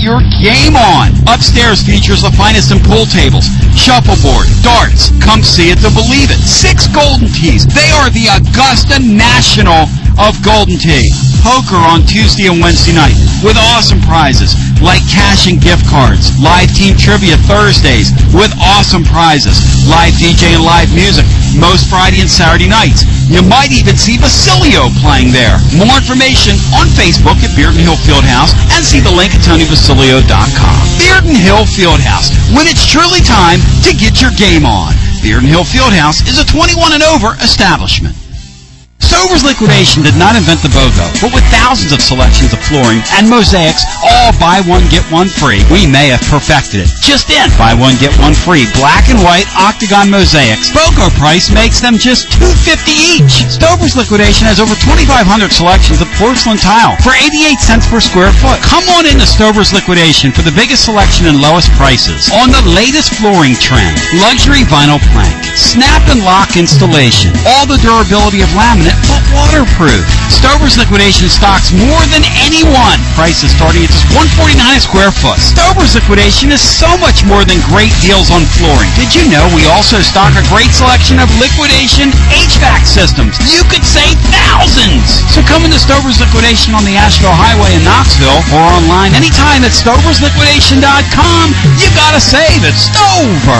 your game on. Upstairs features the finest in pool tables, shuffleboard, darts. Come see it to believe it. 6 Golden Tees. They are the Augusta National of Golden Tee. Poker on Tuesday and Wednesday night with awesome prizes like cash and gift cards. Live team trivia Thursdays with awesome prizes. Live DJ and live music most Friday and Saturday nights. You might even see Basilio playing there. More information on Facebook at Bearden Hill Fieldhouse and see the link at TonyBasilio.com. Bearden Hill Fieldhouse, when it's truly time to get your game on. Bearden Hill Fieldhouse is a 21 and over establishment. Stover's Liquidation did not invent the BOGO, but with thousands of selections of flooring and mosaics, all buy one, get one free, we may have perfected it. Just in, buy one, get one free, black and white octagon mosaics. BOGO price makes them just $2.50 each. Stover's Liquidation has over 2,500 selections of porcelain tile for 88 cents per square foot. Come on into Stover's Liquidation for the biggest selection and lowest prices on the latest flooring trend, luxury vinyl plank, snap and lock installation, all the durability of laminate but waterproof. Stover's Liquidation stocks more than anyone. Prices starting at just $149 a square foot. Stover's Liquidation is so much more than great deals on flooring. Did you know we also stock a great selection of liquidation HVAC systems? You could save thousands. So come into Stover's Liquidation on the Asheville Highway in Knoxville or online anytime at stoversliquidation.com. You gotta save it. Stover.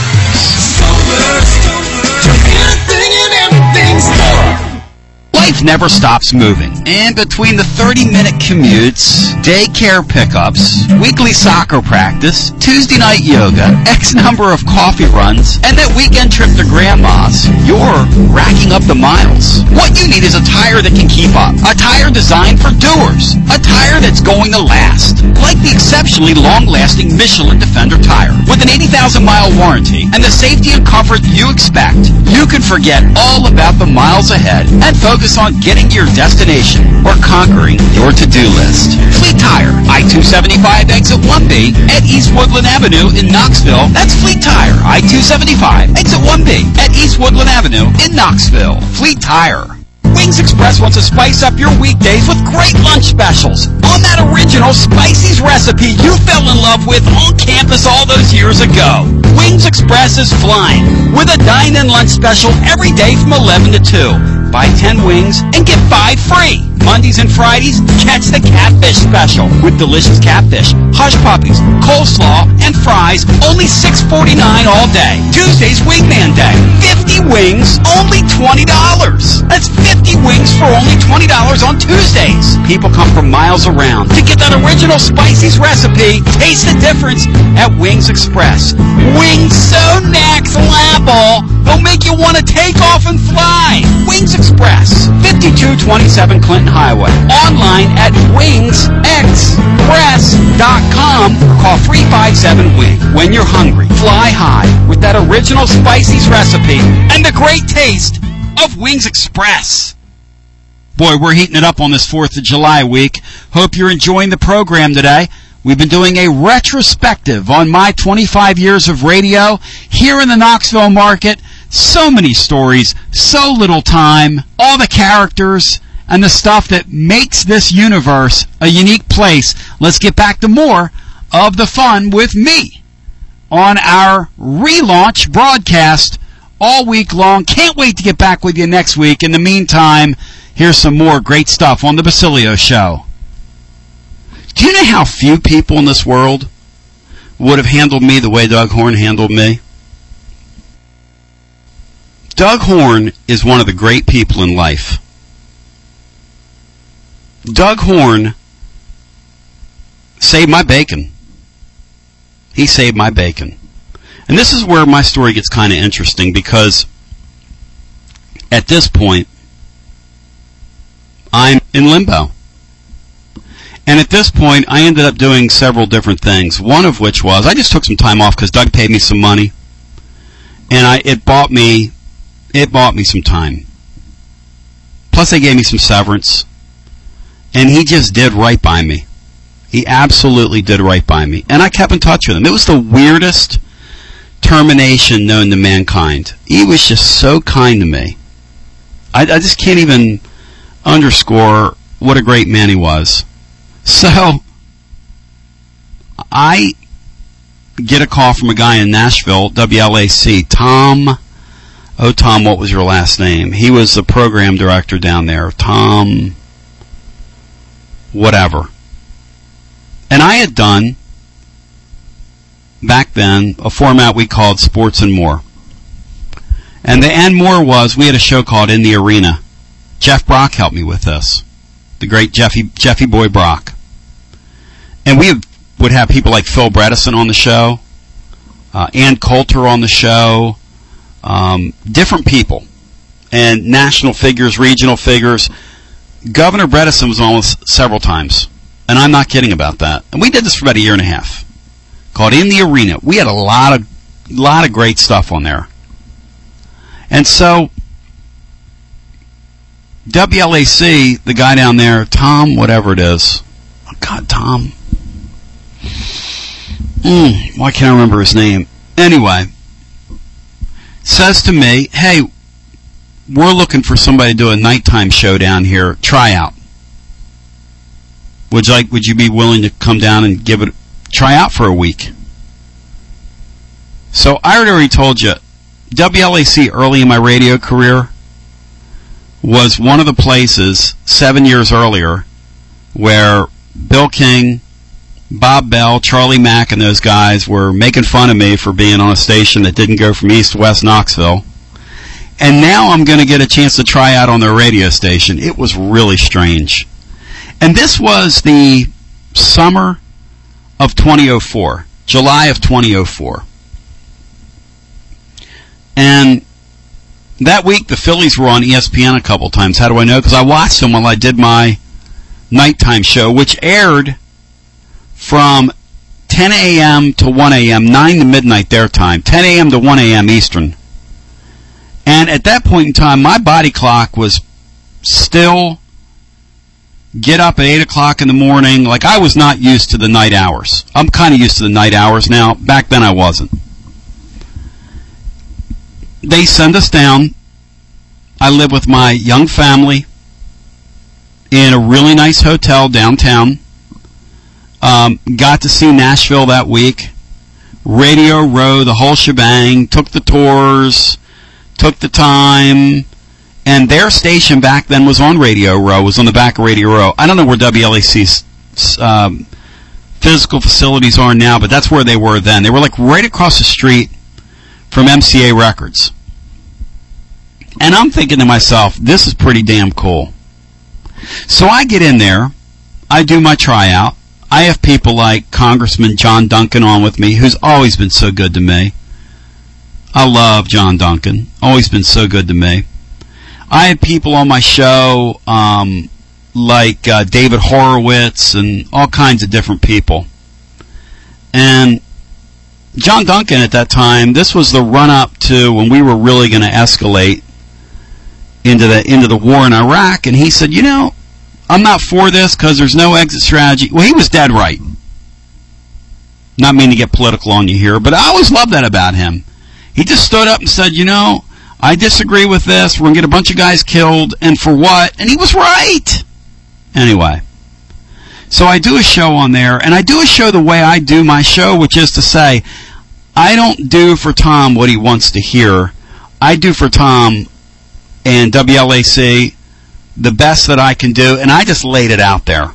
Anything and everything Stover. Life never stops moving. And between the 30-minute commutes, daycare pickups, weekly soccer practice, Tuesday night yoga, X number of coffee runs, and that weekend trip to Grandma's, you're racking up the miles. What you need is a tire that can keep up. A tire designed for doers. A tire that's going to last. Like the exceptionally long-lasting Michelin Defender tire. With an 80,000-mile warranty and the safety and comfort you expect, you can forget all about the miles ahead and focus on getting your destination or conquering your to-do list. Fleet Tire, I-275 exit 1B at East Woodland Avenue in Knoxville. That's Fleet Tire, I-275 exit 1B at East Woodland Avenue in Knoxville. Fleet Tire. Wings Express wants to spice up your weekdays with great lunch specials on that original Spicy's recipe you fell in love with on campus all those years ago. Wings Express is flying with a dine-in lunch special every day from 11 to 2. Buy 10 wings and get 5 free. Mondays and Fridays, catch the catfish special with delicious catfish, hush puppies, coleslaw, and fries, only $6.49 all day. Tuesday's Wingman Day. 50 wings, only $20. That's 50 wings for only $20 on Tuesdays. People come from miles around to get that original Spicy's recipe. Taste the difference at Wings Express. Wings so next level, they'll make you want to take off and fly. Wings Express, 5227 Clinton Highway. Online at wingsexpress.com or call 357-WING. When you're hungry, fly high with that original Spicy's recipe and the great taste of Wings Express. Boy, we're heating it up on this 4th of July week. Hope you're enjoying the program today. We've been doing a retrospective on my 25 years of radio here in the Knoxville market. So many stories, so little time, all the characters, and the stuff that makes this universe a unique place. Let's get back to more of the fun with me on our relaunch broadcast all week long. Can't wait to get back with you next week. In the meantime, here's some more great stuff on the Basilio Show. Do you know how few people in this world would have handled me the way Doug Horn handled me? Doug Horn is one of the great people in life. Doug Horn saved my bacon. He saved my bacon. And this is where my story gets kind of interesting, because at this point, I'm in limbo. And at this point, I ended up doing several different things. One of which was, I just took some time off because Doug paid me some money. And it bought me some time. Plus, they gave me some severance. And he just did right by me. He absolutely did right by me. And I kept in touch with him. It was the weirdest termination known to mankind. He was just so kind to me. I just can't even underscore what a great man he was. So, I get a call from a guy in Nashville, WLAC, Tom. Oh, Tom, what was your last name? He was the program director down there. Tom, whatever. And I had done, back then, a format we called Sports and More. And the and more was, we had a show called In the Arena. Jeff Brock helped me with this. The great Jeffy Boy Brock. And we would have people like Phil Bredesen on the show, Ann Coulter on the show, different people, and national figures, regional figures. Governor Bredesen was on several times, and I'm not kidding about that. And we did this for about a year and a half, called In the Arena. We had a lot of great stuff on there. And so, WLAC, the guy down there, Tom, whatever it is. Oh, God, Tom. Why can't I remember his name? Anyway, says to me, hey, we're looking for somebody to do a nighttime show down here. Try out. Would you be willing to come down and give it a try out for a week? So I already told you, WLAC early in my radio career was one of the places 7 years earlier where Bill King, Bob Bell, Charlie Mack, and those guys were making fun of me for being on a station that didn't go from east to west Knoxville. And now I'm going to get a chance to try out on their radio station. It was really strange. And this was the summer of 2004, July of 2004. And that week the Phillies were on ESPN a couple times. How do I know? Because I watched them while I did my nighttime show, which aired from 10 a.m. to 1 a.m., 9 to midnight their time, 10 a.m. to 1 a.m. Eastern. And at that point in time, my body clock was still get up at 8 o'clock in the morning. Like, I was not used to the night hours. I'm kind of used to the night hours now. Back then I wasn't. They send us down. I live with my young family in a really nice hotel downtown. Got to see Nashville that week. Radio Row, the whole shebang. Took the tours. Took the time. And their station back then was on Radio Row, was on the back of Radio Row. I don't know where WLAC's physical facilities are now, but that's where they were then. They were like right across the street from MCA Records. And I'm thinking to myself, this is pretty damn cool. So I get in there. I do my tryout. I have people like Congressman John Duncan on with me, who's always been so good to me. I love John Duncan. Always been so good to me. I had people on my show like David Horowitz and all kinds of different people. And John Duncan at that time, this was the run-up to when we were really going to escalate into the war in Iraq, and he said, you know, I'm not for this because there's no exit strategy. Well, he was dead right. Not meaning to get political on you here, but I always loved that about him. He just stood up and said, you know, I disagree with this. We're going to get a bunch of guys killed, and for what? And he was right. Anyway, so I do a show on there, and I do a show the way I do my show, which is to say, I don't do for Tom what he wants to hear. I do for Tom and WLAC the best that I can do, and I just laid it out there.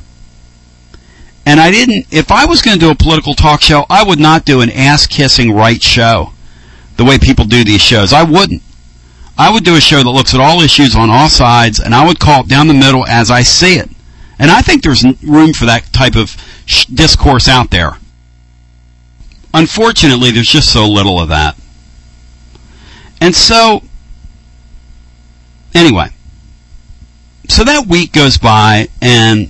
And I didn't, if I was going to do a political talk show, I would not do an ass-kissing right show the way people do these shows. I wouldn't. I would do a show that looks at all issues on all sides, and I would call it down the middle as I see it. And I think there's room for that type of discourse out there. Unfortunately, there's just so little of that. And so, anyway, so that week goes by, and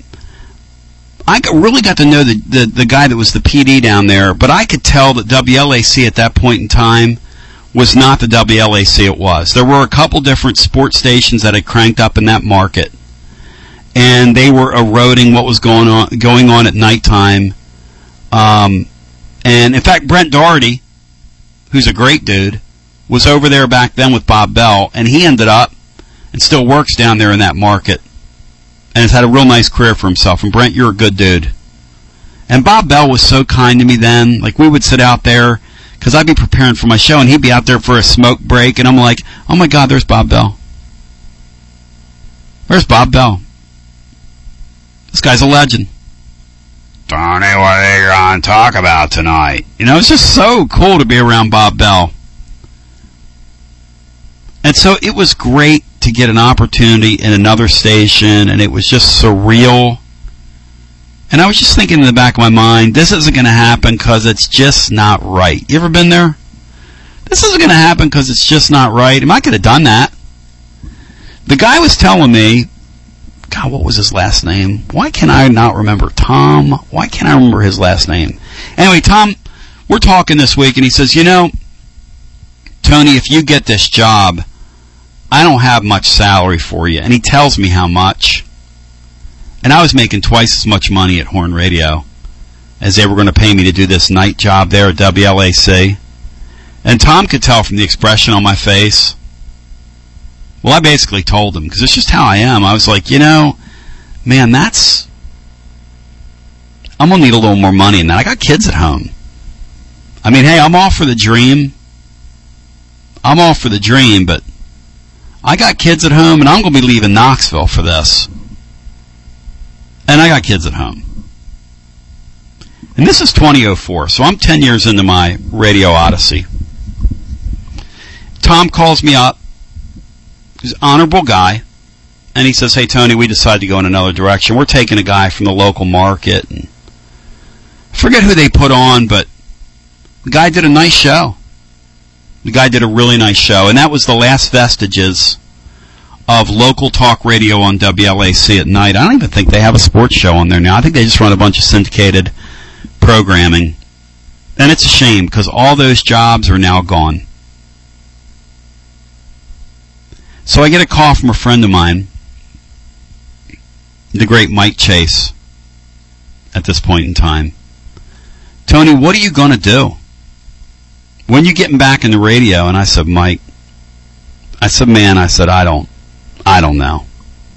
I really got to know the guy that was the PD down there, but I could tell that WLAC at that point in time was not the WLAC it was. There were a couple different sports stations that had cranked up in that market, and they were eroding what was going on at nighttime. And in fact, Brent Doherty, who's a great dude, was over there back then with Bob Bell, and he ended up and still works down there in that market and has had a real nice career for himself. And Brent, you're a good dude. And Bob Bell was so kind to me then. Like, we would sit out there, because I'd be preparing for my show, and he'd be out there for a smoke break, and I'm like, oh my God, there's Bob Bell. Where's Bob Bell? This guy's a legend. Tony, what are you going to talk about tonight? You know, it's just so cool to be around Bob Bell. And so it was great to get an opportunity in another station, and it was just surreal. And I was just thinking in the back of my mind, this isn't going to happen because it's just not right. You ever been there? This isn't going to happen because it's just not right. I could have done that. The guy was telling me, God, what was his last name? Why can I not remember? Tom. Why can't I remember his last name? Anyway, Tom, we're talking this week, and he says, you know, Tony, if you get this job, I don't have much salary for you. And he tells me how much. And I was making twice as much money at Horn Radio as they were going to pay me to do this night job there at WLAC. And Tom could tell from the expression on my face. Well, I basically told him, because it's just how I am. I was like, you know, man, I'm going to need a little more money than that. I got kids at home. I mean, hey, I'm all for the dream. But I got kids at home, and I'm going to be leaving Knoxville for this. And I got kids at home. And this is 2004, so I'm 10 years into my radio odyssey. Tom calls me up. He's an honorable guy. And he says, hey, Tony, we decided to go in another direction. We're taking a guy from the local market. And I forget who they put on, but the guy did a nice show. The guy did a really nice show. And that was the last vestiges of local talk radio on WLAC at night. I don't even think they have a sports show on there now. I think they just run a bunch of syndicated programming. And it's a shame, because all those jobs are now gone. So I get a call from a friend of mine, the great Mike Chase, at this point in time. Tony, what are you going to do? When you getting back in the radio? And I said, Mike, I don't know.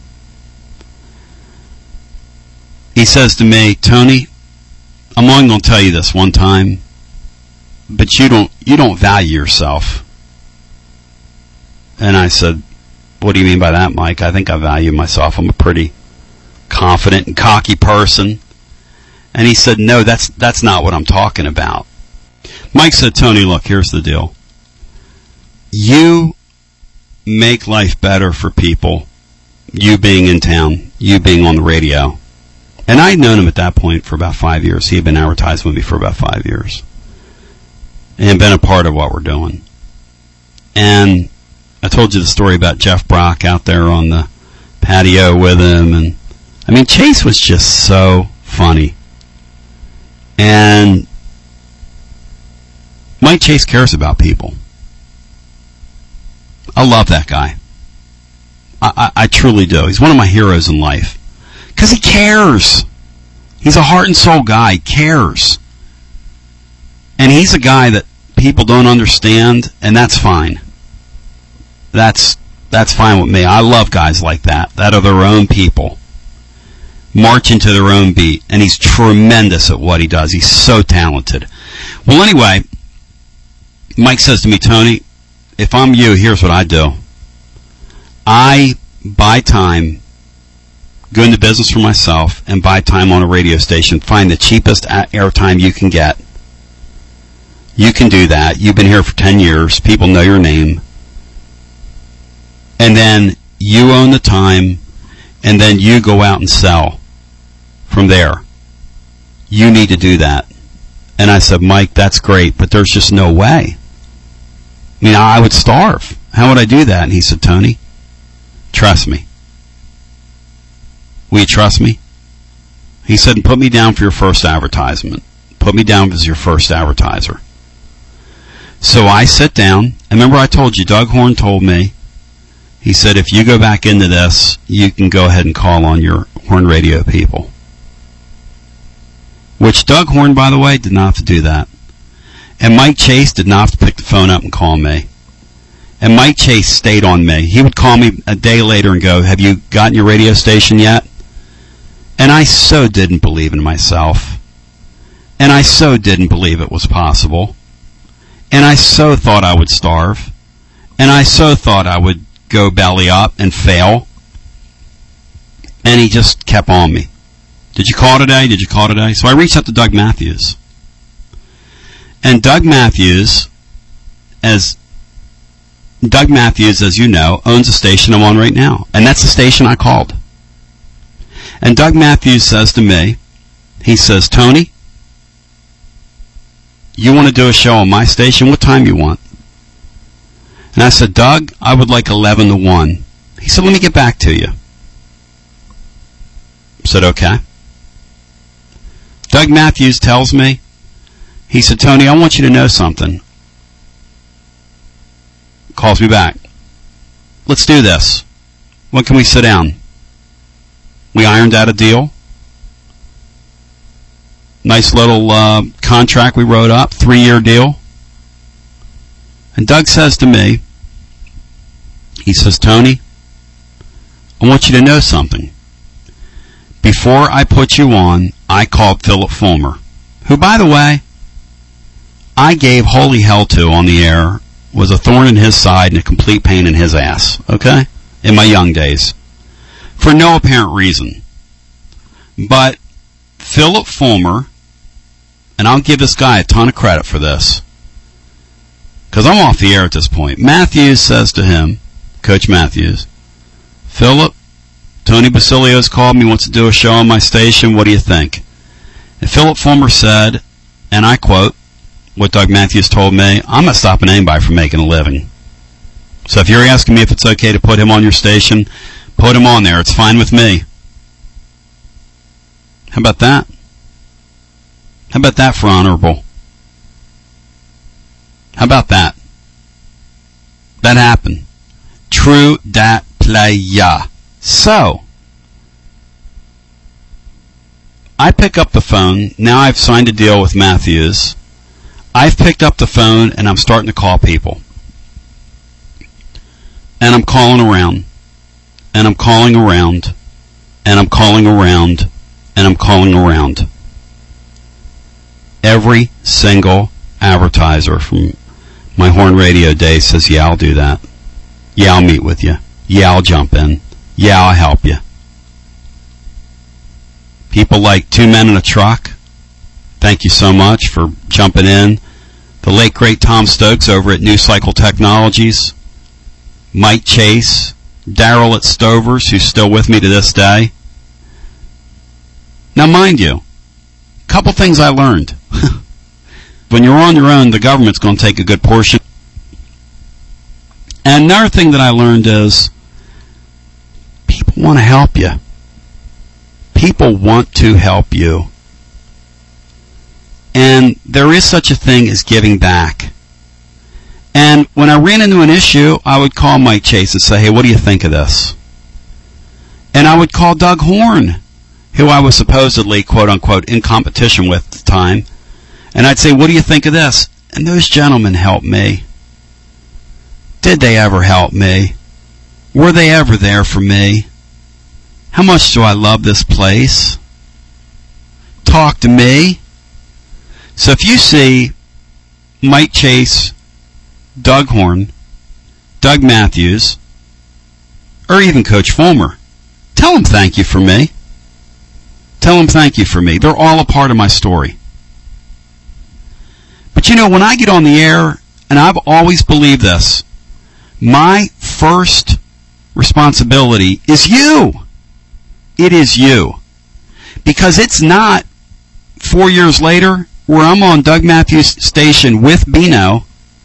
He says to me, Tony, I'm only going to tell you this one time, but you don't value yourself. And I said, what do you mean by that, Mike? I think I value myself. I'm a pretty confident and cocky person. And he said, no, that's not what I'm talking about. Mike said, Tony, look, here's the deal. You make life better for people, you being in town, you being on the radio. And I'd known him at that point for about 5 years. He had been advertising with me for about 5 years. And been a part of what we're doing. And I told you the story about Jeff Brock out there on the patio with him. And I mean, Chase was just so funny. And Mike Chase cares about people. I love that guy. I truly do. He's one of my heroes in life. Because he cares. He's a heart and soul guy. He cares. And he's a guy that people don't understand, and that's fine. That's fine with me. I love guys like that are their own people, marching to their own beat. And he's tremendous at what he does. He's so talented. Well, anyway, Mike says to me, Tony, if I'm you, here's what I do. I buy time, go into business for myself, and buy time on a radio station. Find the cheapest airtime you can get. You can do that. You've been here for 10 years. People know your name. And then you own the time, and then you go out and sell from there. You need to do that. And I said, Mike, that's great, but there's just no way. I mean, I would starve. How would I do that? And he said, Tony, trust me. Will you trust me? He said, put me down for your first advertisement. Put me down as your first advertiser. So I sit down. And remember I told you, Doug Horn told me, he said, if you go back into this, you can go ahead and call on your Horn Radio people. Which Doug Horn, by the way, did not have to do that. And Mike Chase did not have to pick the phone up and call me. And Mike Chase stayed on me. He would call me a day later and go, have you gotten your radio station yet? And I so didn't believe in myself. And I so didn't believe it was possible. And I so thought I would starve. And I so thought I would go belly up and fail. And he just kept on me. Did you call today? Did you call today? So I reached out to Doug Matthews. And Doug Matthews, as you know, owns a station I'm on right now. And that's the station I called. And Doug Matthews says to me, he says, Tony, you want to do a show on my station? What time you want? And I said, Doug, I would like 11 to 1. He said, let me get back to you. I said, okay. Doug Matthews tells me, he said, Tony, I want you to know something. Calls me back. Let's do this. When can we sit down? We ironed out a deal. Nice little contract we wrote up, 3-year deal. And Doug says to me, he says, Tony, I want you to know something. Before I put you on, I called Philip Fulmer, who, by the way, I gave holy hell to on the air, was a thorn in his side and a complete pain in his ass, okay, in my young days, for no apparent reason. But Philip Fulmer, and I'll give this guy a ton of credit for this, because I'm off the air at this point. Matthews says to him, Coach Matthews, Philip, Tony Basilio's called me, wants to do a show on my station, what do you think? And Philip Fulmer said, and I quote, what Doug Matthews told me, I'm not stopping anybody from making a living. So if you're asking me if it's okay to put him on your station, put him on there. It's fine with me. How about that? How about that for honorable? How about that? That happened. True dat playa. So, I pick up the phone. Now I've signed a deal with Matthews. I've picked up the phone and I'm starting to call people. And I'm calling around. And I'm calling around. And I'm calling around. And I'm calling around. Every single advertiser from my Horn Radio days says, yeah, I'll do that. Yeah, I'll meet with you. Yeah, I'll jump in. Yeah, I'll help you. People like Two Men in a Truck, thank you so much for jumping in. The late, great Tom Stokes over at New Cycle Technologies. Mike Chase. Daryl at Stovers, who's still with me to this day. Now, mind you, a couple things I learned. When you're on your own, the government's going to take a good portion. And another thing that I learned is people want to help you. People want to help you. And there is such a thing as giving back. And when I ran into an issue, I would call Mike Chase and say, hey, what do you think of this? And I would call Doug Horn, who I was supposedly, quote-unquote, in competition with at the time. And I'd say, what do you think of this? And those gentlemen helped me. Did they ever help me? Were they ever there for me? How much do I love this place? Talk to me. So if you see Mike Chase, Doug Horn, Doug Matthews, or even Coach Fulmer, tell them thank you for me. Tell them thank you for me. They're all a part of my story. But you know, when I get on the air, and I've always believed this, my first responsibility is you. It is you. Because it's not 4 years later where I'm on Doug Matthews' station with Bino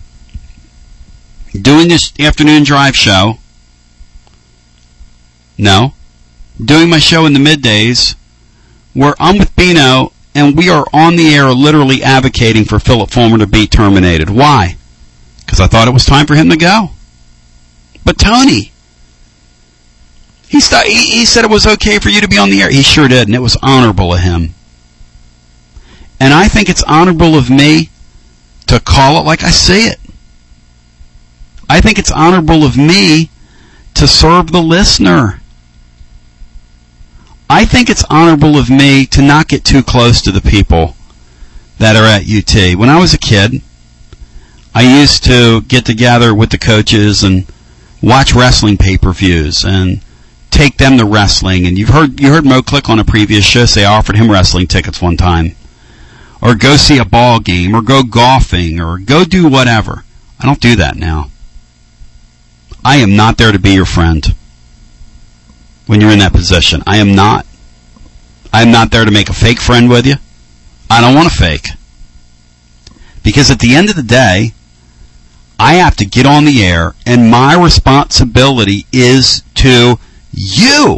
doing this afternoon drive show. No. Doing my show in the middays where I'm with Bino and we are on the air literally advocating for Philip Fulmer to be terminated. Why? Because I thought it was time for him to go. But Tony, he said it was okay for you to be on the air. He sure did, and it was honorable of him. And I think it's honorable of me to call it like I see it. I think it's honorable of me to serve the listener. I think it's honorable of me to not get too close to the people that are at UT. When I was a kid, I used to get together with the coaches and watch wrestling pay-per-views and take them to wrestling. And you heard Mo Click on a previous show say I offered him wrestling tickets one time. Or go see a ball game, or go golfing, or go do whatever. I don't do that now. I am not there to be your friend when you're in that position. I am not. I am not there to make a fake friend with you. I don't want to fake. Because at the end of the day, I have to get on the air, and my responsibility is to you.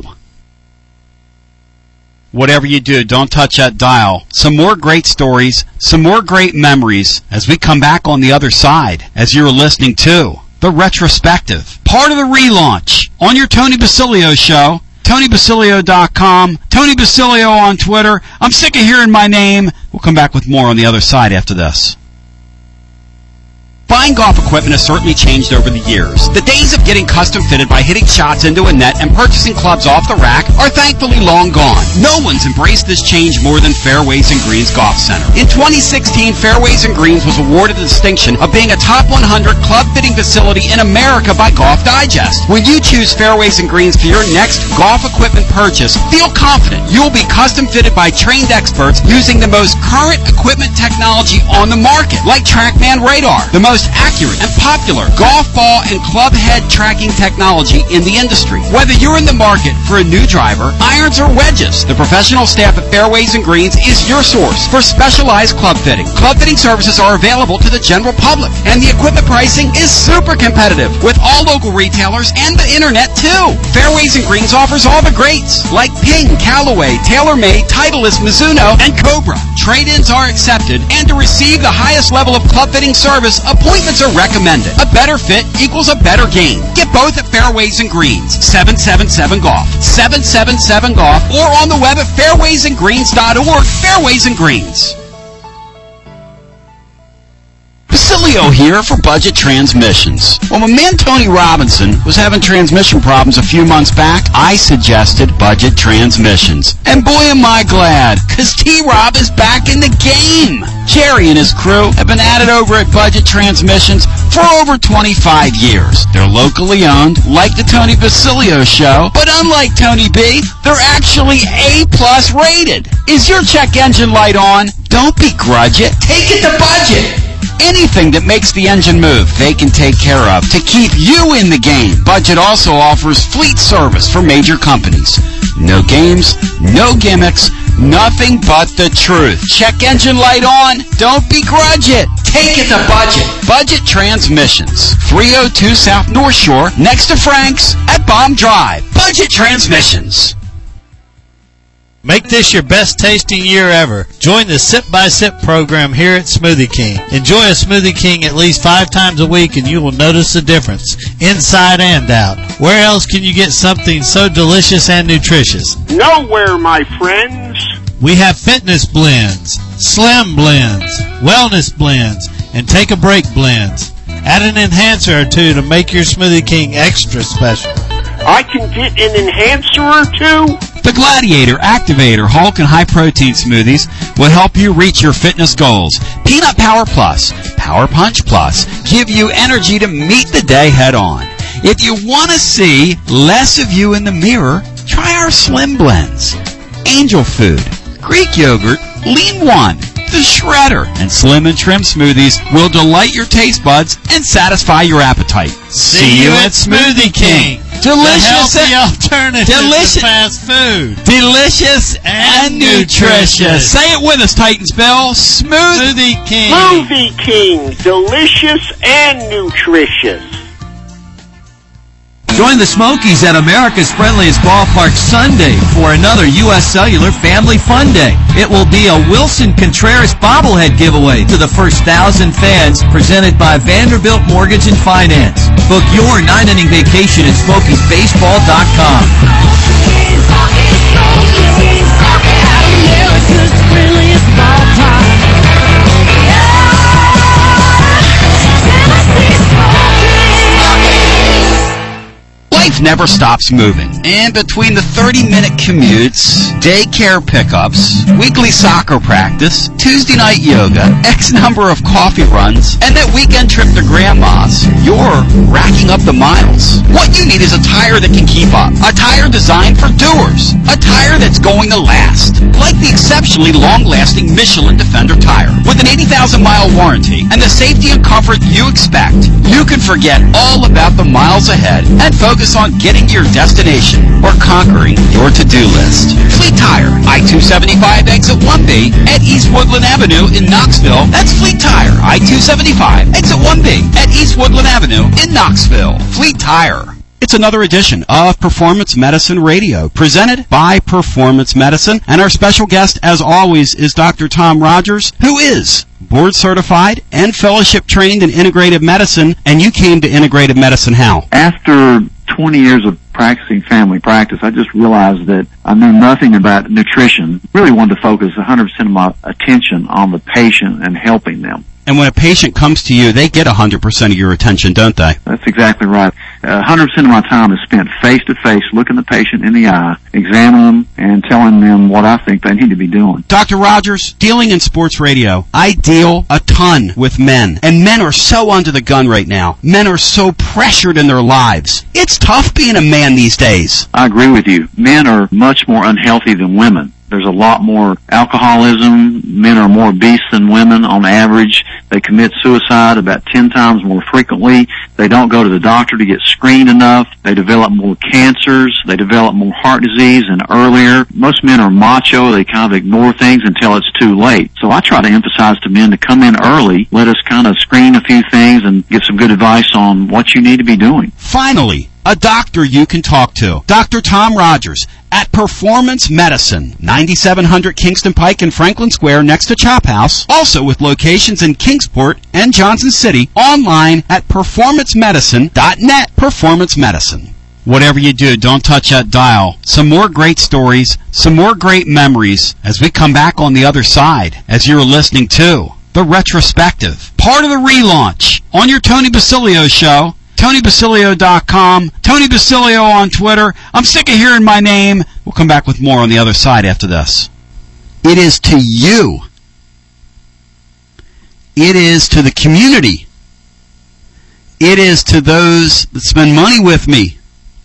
Whatever you do, don't touch that dial. Some more great stories, some more great memories as we come back on the other side, as you're listening to the retrospective, part of the relaunch on your Tony Basilio show, TonyBasilio.com, Tony Basilio on Twitter. I'm sick of hearing my name. We'll come back with more on the other side after this. Buying golf equipment has certainly changed over the years. The days of getting custom fitted by hitting shots into a net and purchasing clubs off the rack are thankfully long gone. No one's embraced this change more than Fairways and Greens Golf Center. In 2016, Fairways and Greens was awarded the distinction of being a top 100 club fitting facility in America by Golf Digest. When you choose Fairways and Greens for your next golf equipment purchase, feel confident you'll be custom fitted by trained experts using the most current equipment technology on the market, like TrackMan Radar, the most accurate and popular golf ball and club head tracking technology in the industry. Whether you're in the market for a new driver, irons, or wedges, the professional staff at Fairways and Greens is your source for specialized club fitting. Club fitting services are available to the general public, and the equipment pricing is super competitive with all local retailers and the internet too. Fairways and Greens offers all the greats like Ping, Callaway, TaylorMade, Titleist, Mizuno, and Cobra. Trade-ins are accepted, and to receive the highest level of club fitting service, appointments are recommended. A better fit equals a better game. Get both at Fairways and Greens, 777-GOLF, 777-GOLF, or on the web at fairwaysandgreens.org. Fairways and Greens. Basilio here for Budget Transmissions. Well, my man Tony Robinson was having transmission problems a few months back. I suggested Budget Transmissions. And boy am I glad, because T-Rob is back in the game. Jerry and his crew have been at it over at Budget Transmissions for over 25 years. They're locally owned, like the Tony Basilio show, but unlike Tony B, they're actually A+ rated. Is your check engine light on? Don't begrudge it. Take it to Budget. Anything that makes the engine move, they can take care of to keep you in the game. Budget also offers fleet service for major companies. No games, no gimmicks, nothing but the truth. Check engine light on? Don't begrudge it. Take it to Budget. Budget Transmissions, 302 South North Shore, next to Frank's at Bomb Drive. Budget Transmissions. Make this your best tasting year ever. Join the Sip by Sip program here at Smoothie King. Enjoy a Smoothie King at least 5 times a week and you will notice the difference, inside and out. Where else can you get something so delicious and nutritious? Nowhere, my friends. We have fitness blends, slim blends, wellness blends, and take a break blends. Add an enhancer or two to make your Smoothie King extra special. I can get an enhancer or two? The Gladiator, Activator, Hulk, and High Protein smoothies will help you reach your fitness goals. Peanut Power Plus, Power Punch Plus give you energy to meet the day head on. If you want to see less of you in the mirror, try our Slim Blends. Angel Food, Greek Yogurt, Lean One, the Shredder, and Slim and Trim smoothies will delight your taste buds and satisfy your appetite. See you at Smoothie King. Delicious, the healthy alternative to fast food. Delicious and nutritious. Say it with us, Titans Bill. Smoothie King. Smoothie King. Delicious and nutritious. Join the Smokies at America's Friendliest Ballpark Sunday for another U.S. Cellular Family Fun Day. It will be a Wilson Contreras bobblehead giveaway to the first 1,000 fans, presented by Vanderbilt Mortgage and Finance. Book your 9-inning vacation at SmokiesBaseball.com. America's Friendliest Ballpark. Life Life never stops moving. And between the 30-minute commutes, daycare pickups, weekly soccer practice, Tuesday night yoga, X number of coffee runs, and that weekend trip to Grandma's, you're racking up the miles. What you need is a tire that can keep up. A tire designed for doers. A tire that's going to last. Like the exceptionally long-lasting Michelin Defender tire. With an 80,000-mile warranty and the safety and comfort you expect, you can forget all about the miles ahead and focus on getting to your destination or conquering your to-do list. Fleet Tire, I-275 exit 1B at East Woodland Avenue in Knoxville. That's Fleet Tire, I-275 exit 1B at East Woodland Avenue in Knoxville. Fleet Tire. It's another edition of Performance Medicine Radio, presented by Performance Medicine. And our special guest, as always, is Dr. Tom Rogers, who is board certified and fellowship trained in integrative medicine. And you came to integrative medicine how? After 20 years of practicing family practice, I just realized that I knew nothing about nutrition. Really wanted to focus 100% of my attention on the patient and helping them. And when a patient comes to you, they get 100% of your attention, don't they? That's exactly right. 100% of my time is spent face-to-face, looking the patient in the eye, examining them, and telling them what I think they need to be doing. Dr. Rogers, dealing in sports radio, I deal a ton with men. And men are so under the gun right now. Men are so pressured in their lives. It's tough being a man these days. I agree with you. Men are much more unhealthy than women. There's a lot more alcoholism. Men are more obese than women on average. They commit suicide about 10 times more frequently. They don't go to the doctor to get screened enough. They develop more cancers. They develop more heart disease and earlier. Most men are macho. They kind of ignore things until it's too late. So I try to emphasize to men to come in early, let us kind of screen a few things and give some good advice on what you need to be doing. Finally, a doctor you can talk to. Dr. Tom Rogers at Performance Medicine, 9700 Kingston Pike in Franklin Square next to Chop House. Also with locations in Kingsport and Johnson City. Online at performancemedicine.net. Performance Medicine. Whatever you do, don't touch that dial. Some more great stories, some more great memories as we come back on the other side as you're listening to the retrospective. Part of the relaunch on your Tony Basilio show. TonyBasilio.com, Tony Basilio on Twitter. I'm sick of hearing my name. We'll come back with more on the other side after this. It is to you. It is to the community. It is to those that spend money with me.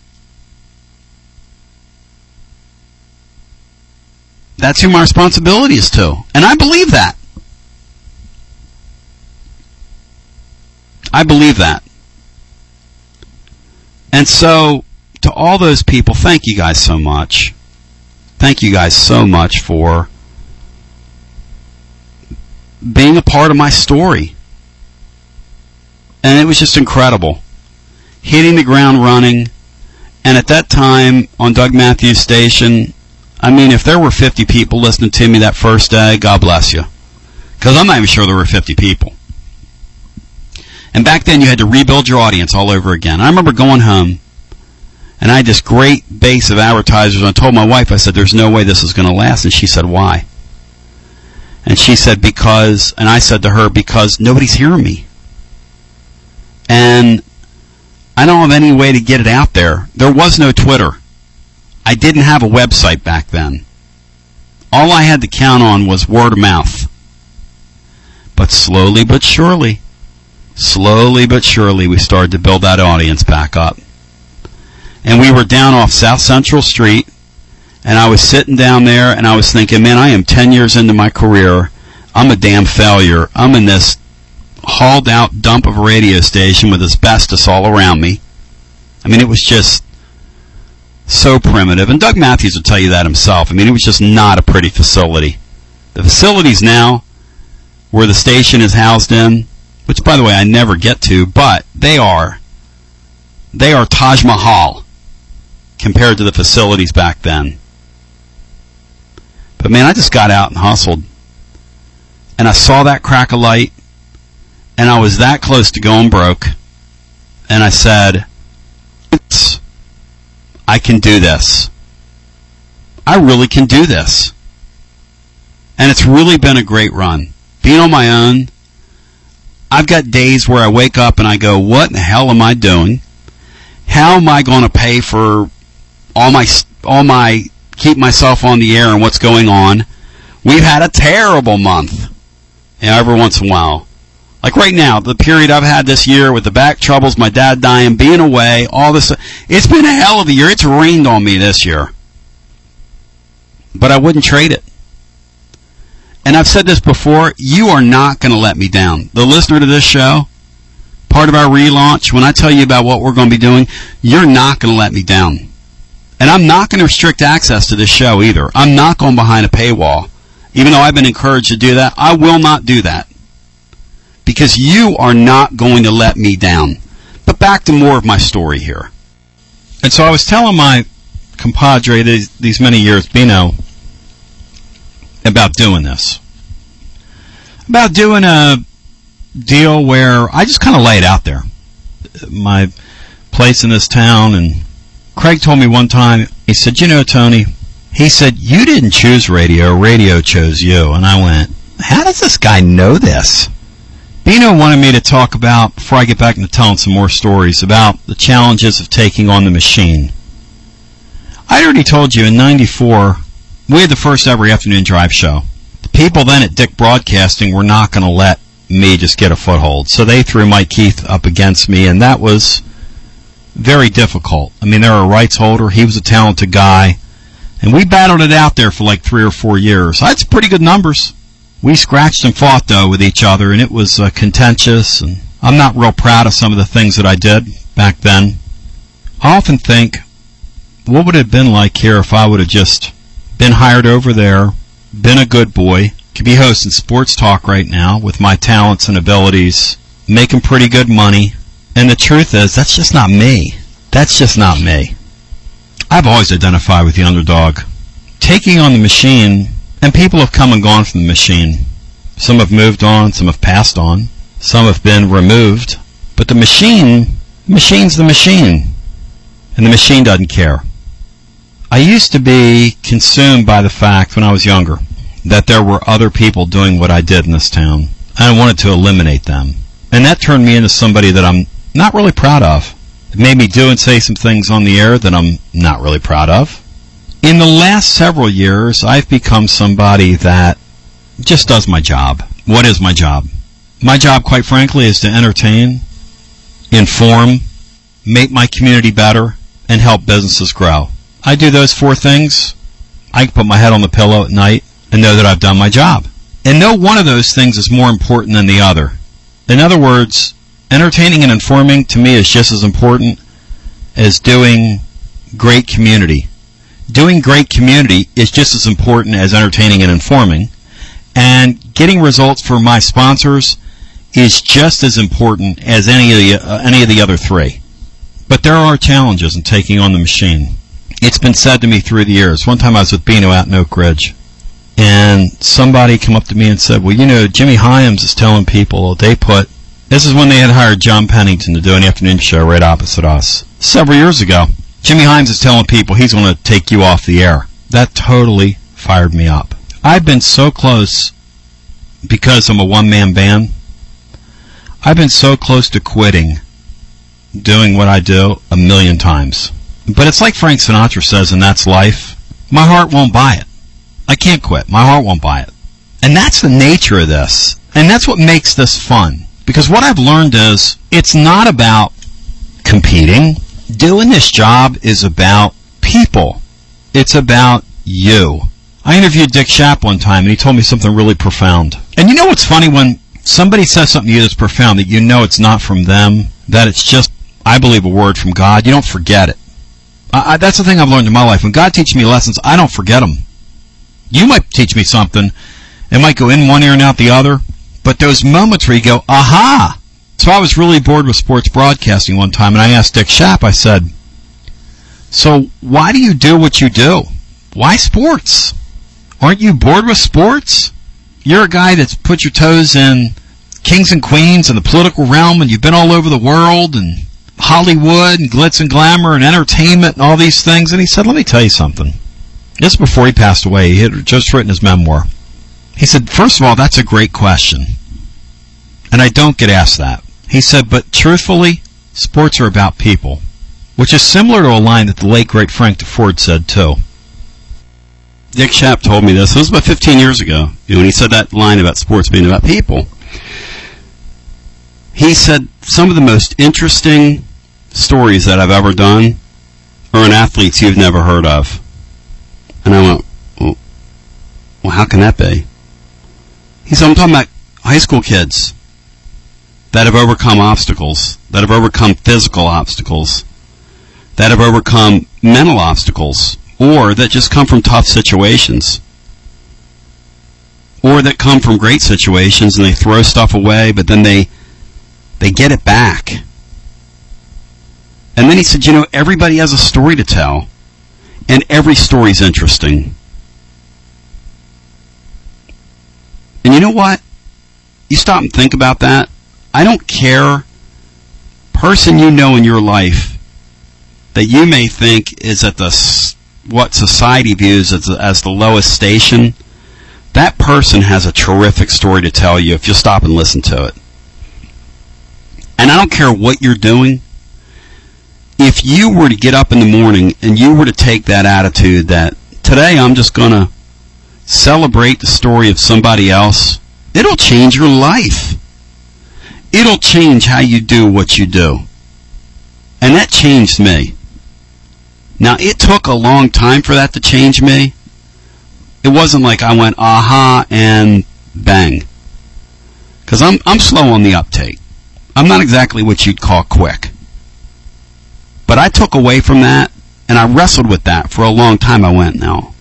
That's who my responsibility is to. And I believe that. I believe that. And so, to all those people, thank you guys so much. Thank you guys so much for being a part of my story. And it was just incredible. Hitting the ground running. And at that time, on Doug Matthews Station, I mean, if there were 50 people listening to me that first day, God bless you. Because I'm not even sure there were 50 people. And back then, you had to rebuild your audience all over again. I remember going home, and I had this great base of advertisers, and I told my wife, I said, there's no way this is going to last. And she said, why? And she said, because, and I said to her, because nobody's hearing me. And I don't have any way to get it out there. There was no Twitter. I didn't have a website back then. All I had to count on was word of mouth. But slowly but surely, we started to build that audience back up. And we were down off South Central Street, and I was sitting down there, and I was thinking, man, I am 10 years into my career. I'm a damn failure. I'm in this hauled-out dump of a radio station with asbestos all around me. I mean, it was just so primitive. And Doug Matthews will tell you that himself. I mean, it was just not a pretty facility. The facilities now, where the station is housed in, which, by the way, I never get to, but they are Taj Mahal compared to the facilities back then. But, man, I just got out and hustled. And I saw that crack of light, and I was that close to going broke. And I said, I can do this. I really can do this. And it's really been a great run. Being on my own, I've got days where I wake up and I go, what in the hell am I doing? how am I going to pay for all my keep myself on the air and what's going on? We've had a terrible month. Every once in a while. Like right now, the period I've had this year with the back troubles, my dad dying, being away, all this. It's been a hell of a year. It's rained on me this year. But I wouldn't trade it. And I've said this before, you are not going to let me down. The listener to this show, part of our relaunch, when I tell you about what we're going to be doing, you're not going to let me down. And I'm not going to restrict access to this show either. I'm not going behind a paywall. Even though I've been encouraged to do that, I will not do that. Because you are not going to let me down. But back to more of my story here. And so I was telling my compadre these many years, Bino, about doing this. About doing a deal where I just kind of lay it out there. My place in this town, and Craig told me one time, he said, you know, Tony, he said, you didn't choose radio, radio chose you. And I went, how does this guy know this? Bino wanted me to talk about, before I get back into telling some more stories, about the challenges of taking on the machine. I already told you in '94, we had the first ever afternoon drive show. The people then at Dick Broadcasting were not going to let me just get a foothold. So they threw Mike Keith up against me, and that was very difficult. I mean, they're a rights holder. He was a talented guy. And we battled it out there for like 3 or 4 years. That's pretty good numbers. We scratched and fought, though, with each other, and it was contentious. And I'm not real proud of some of the things that I did back then. I often think, what would it have been like here if I would have just been hired over there, been a good boy, could be hosting sports talk right now with my talents and abilities, making pretty good money. And the truth is, that's just not me. That's just not me. I've always identified with the underdog. Taking on the machine, and people have come and gone from the machine. Some have moved on, some have passed on, some have been removed. But the machine's the machine. And the machine doesn't care. I used to be consumed by the fact, when I was younger, that there were other people doing what I did in this town. I wanted to eliminate them. And that turned me into somebody that I'm not really proud of. It made me do and say some things on the air that I'm not really proud of. In the last several years, I've become somebody that just does my job. What is my job? My job, quite frankly, is to entertain, inform, make my community better, and help businesses grow. I do those 4 things. I can put my head on the pillow at night and know that I've done my job. And no one of those things is more important than the other. In other words, entertaining and informing to me is just as important as doing great community. Doing great community is just as important as entertaining and informing. And getting results for my sponsors is just as important as any of the other 3. But there are challenges in taking on the machine. It's been said to me through the years. One time I was with Bino out in Oak Ridge, and somebody came up to me and said, well, you know, Jimmy Hyams is telling people this is when they had hired John Pennington to do an afternoon show right opposite us. Several years ago, Jimmy Hyams is telling people he's going to take you off the air. That totally fired me up. I've been so close, because I'm a one-man band, I've been so close to quitting doing what I do 1,000,000 times. But it's like Frank Sinatra says, and that's life. My heart won't buy it. I can't quit. My heart won't buy it. And that's the nature of this. And that's what makes this fun. Because what I've learned is, it's not about competing. Doing this job is about people. It's about you. I interviewed Dick Schaap one time, and he told me something really profound. And you know what's funny? When somebody says something to you that's profound, that you know it's not from them, that it's just, I believe, a word from God, you don't forget it. That's the thing I've learned in my life. When God teaches me lessons, I don't forget them. You might teach me something. It might go in one ear and out the other. But those moments where you go, aha! So I was really bored with sports broadcasting one time, and I asked Dick Schaap, I said, so why do you do what you do? Why sports? Aren't you bored with sports? You're a guy that's put your toes in kings and queens and the political realm, and you've been all over the world, and Hollywood, and glitz and glamour, and entertainment, and all these things. And he said, let me tell you something. This is before he passed away. He had just written his memoir. He said, first of all, that's a great question. And I don't get asked that. He said, but truthfully, sports are about people. which is similar to a line that the late, great Frank DeFord said, too. Dick Schaap told me this. It was about 15 years ago, when he said that line about sports being about people. He said, some of the most interesting stories that I've ever done are in athletes you've never heard of. And I went, well, how can that be? He said, I'm talking about high school kids that have overcome obstacles, that have overcome physical obstacles, that have overcome mental obstacles, or that just come from tough situations, or that come from great situations and they throw stuff away, but then they get it back. And then he said, everybody has a story to tell, and every story's interesting. And you know what? You stop and think about that. I don't care, person you know in your life that you may think is at what society views as the lowest station, that person has a terrific story to tell you if you'll stop and listen to it. And I don't care what you're doing. If you were to get up in the morning and you were to take that attitude that today I'm just going to celebrate the story of somebody else, it'll change your life. It'll change how you do what you do. And that changed me. Now, it took a long time for that to change me. It wasn't like I went, aha, and bang. Because I'm slow on the uptake. I'm not exactly what you'd call quick. But I took away from that, and I wrestled with that for a long time. I went, no.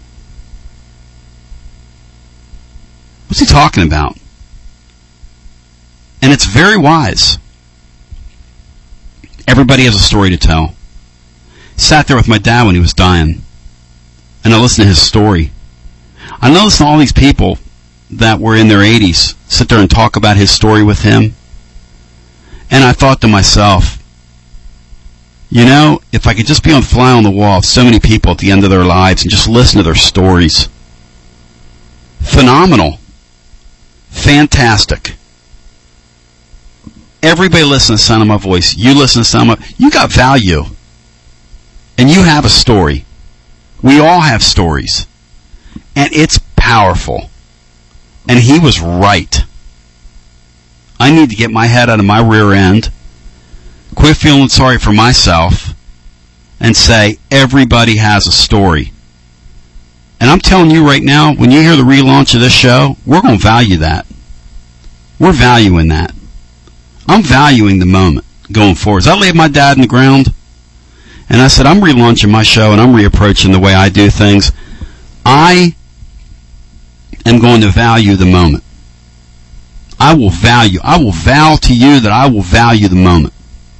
What's he talking about? And it's very wise. Everybody has a story to tell. Sat there with my dad when he was dying, and I listened to his story. I listened to all these people that were in their 80s sit there and talk about his story with him. And I thought to myself, if I could just be on fly on the wall of so many people at the end of their lives and just listen to their stories. Phenomenal. Fantastic. Everybody listen to the sound of my voice. You listen to the sound of my... You got value. And you have a story. We all have stories. And it's powerful. And he was right. I need to get my head out of my rear end, quit feeling sorry for myself, and say, everybody has a story. And I'm telling you right now, when you hear the relaunch of this show, we're going to value that. We're valuing that. I'm valuing the moment going forward. As I laid my dad in the ground, and I said, I'm relaunching my show, and I'm reapproaching the way I do things. I am going to value the moment. I will vow to you that I will value the moment.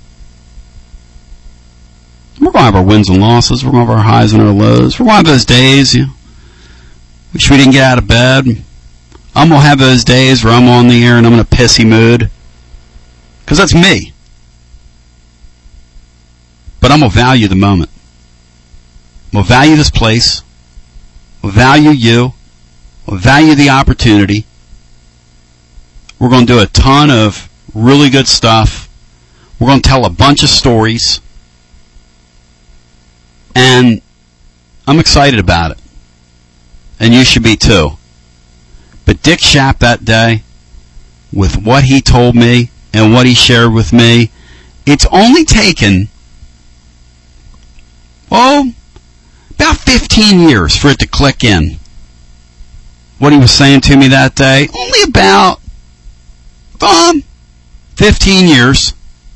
We're going to have our wins and losses. We're going to have our highs and our lows. We're going to have those days, wish we didn't get out of bed. I'm going to have those days where I'm on the air and I'm in a pissy mood. Because that's me. But I'm going to value the moment. I'm going to value this place. I'm going to value you. I'm going to value the opportunity. We're going to do a ton of really good stuff. We're going to tell a bunch of stories. And I'm excited about it. And you should be too. But Dick Schaap that day, with what he told me and what he shared with me, it's only taken, about 15 years for it to click in. What he was saying to me that day, only about 15 years.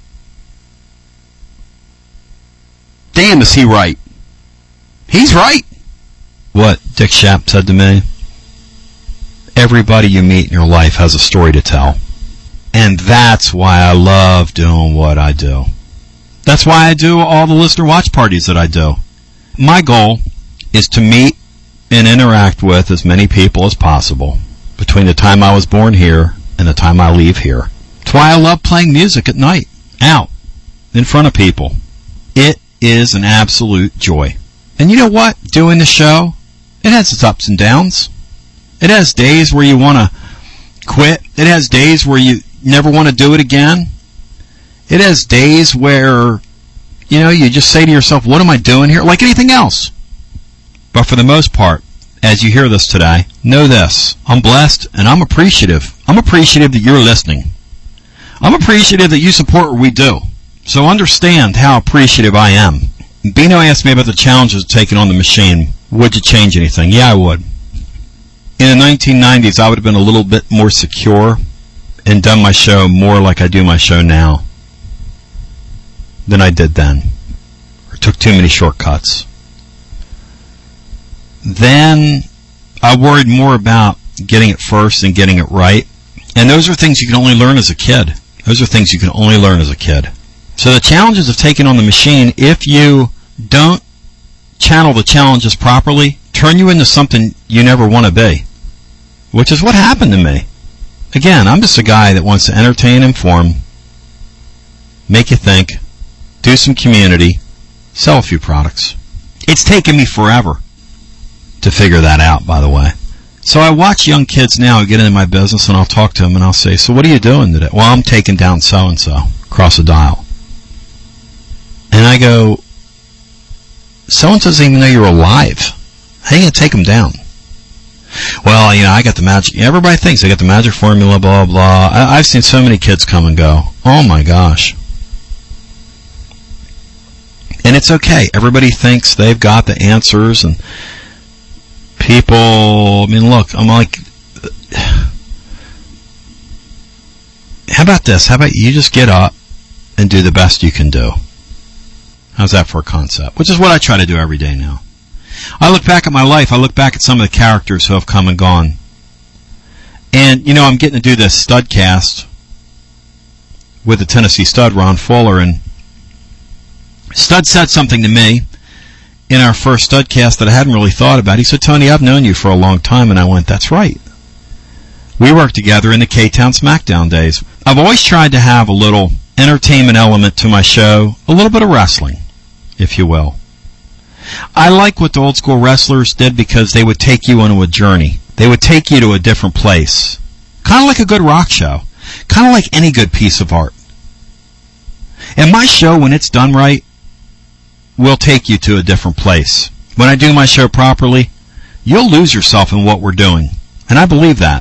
Damn, is he right? He's right. What Dick Schaap said to me, everybody you meet in your life has a story to tell. And that's why I love doing what I do. That's why I do all the listener watch parties that I do. My goal is to meet and interact with as many people as possible between the time I was born here and the time I leave here. That's why I love playing music at night, out, in front of people. It is an absolute joy. And you know what? Doing the show, it has its ups and downs. It has days where you want to quit. It has days where you never want to do it again. It has days where, you just say to yourself, what am I doing here? Like anything else. But for the most part, as you hear this today, know this. I'm blessed and I'm appreciative. I'm appreciative that you're listening. I'm appreciative that you support what we do. So understand how appreciative I am. Bino asked me about the challenges of taking on the machine. Would you change anything? Yeah, I would. In the 1990s, I would have been a little bit more secure and done my show more like I do my show now than I did then. Or took too many shortcuts. Then I worried more about getting it first and getting it right. And those are things you can only learn as a kid. Those are things you can only learn as a kid. So the challenges of taking on the machine, if you don't channel the challenges properly, turn you into something you never want to be. Which is what happened to me. Again, I'm just a guy that wants to entertain, inform, make you think, do some community, sell a few products. It's taken me forever to figure that out, by the way. So I watch young kids now get into my business, and I'll talk to them, and I'll say, so what are you doing today? Well, I'm taking down so-and-so across the dial. And I go, so-and-so doesn't even know you're alive. How are you going to take them down? Well, I got the magic. Everybody thinks I got the magic formula, blah, blah. I've seen so many kids come and go. Oh, my gosh. And it's okay. Everybody thinks they've got the answers, and people, look, I'm like, how about this? How about you just get up and do the best you can do? How's that for a concept? Which is what I try to do every day now. I look back at my life. I look back at some of the characters who have come and gone. And, I'm getting to do this Studcast with the Tennessee Stud, Ron Fuller. And Stud said something to me in our first Studcast that I hadn't really thought about. He said, Tony, I've known you for a long time. And I went, that's right. We worked together in the K-Town SmackDown days. I've always tried to have a little entertainment element to my show, a little bit of wrestling, if you will. I like what the old school wrestlers did because they would take you on a journey. They would take you to a different place. Kind of like a good rock show. Kind of like any good piece of art. And my show, when it's done right, will take you to a different place. When I do my show properly, you'll lose yourself in what we're doing. And I believe that.